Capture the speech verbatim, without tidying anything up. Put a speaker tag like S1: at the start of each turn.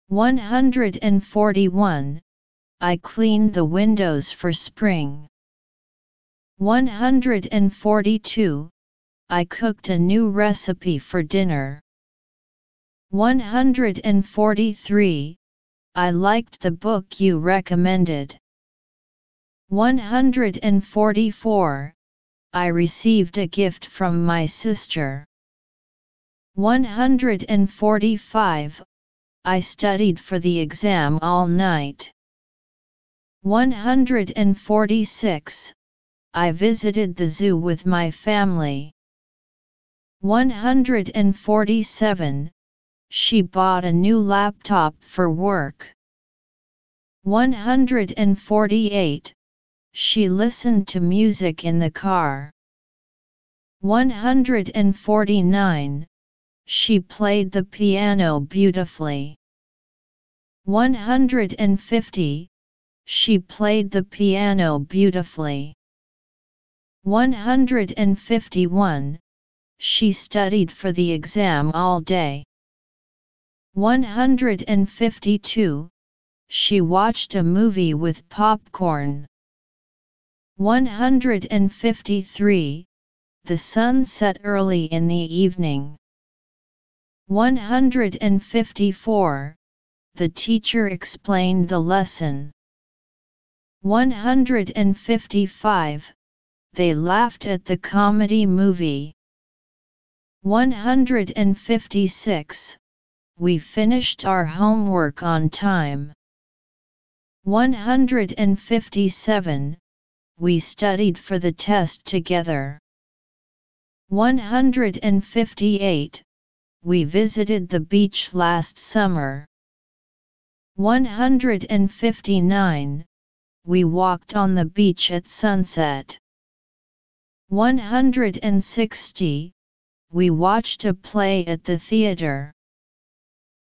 S1: one hundred forty-one. I cleaned the windows for spring. one hundred forty-two. I cooked a new recipe for dinner. one hundred forty-three. I liked the book you recommended. one hundred forty-four. I received a gift from my sister. one hundred forty-five. I studied for the exam all night. one hundred forty-six. I visited the zoo with my family. one hundred forty-seven. She bought a new laptop for work. one hundred forty-eight. She listened to music in the car. one hundred forty-nine. She played the piano beautifully. one hundred fifty. She played the piano beautifully. one hundred fifty-one. She studied for the exam all day. one hundred fifty-two. She watched a movie with popcorn. one hundred fifty-three. The sun set early in the evening. one hundred fifty-four. The teacher explained the lesson. one hundred fifty-five. They laughed at the comedy movie. one hundred fifty-six. We finished our homework on time. one hundred fifty-seven. We studied for the test together. one hundred fifty-eight. We visited the beach last summer. one hundred fifty-nine. We walked on the beach at sunset. one hundred sixty. We watched a play at the theater.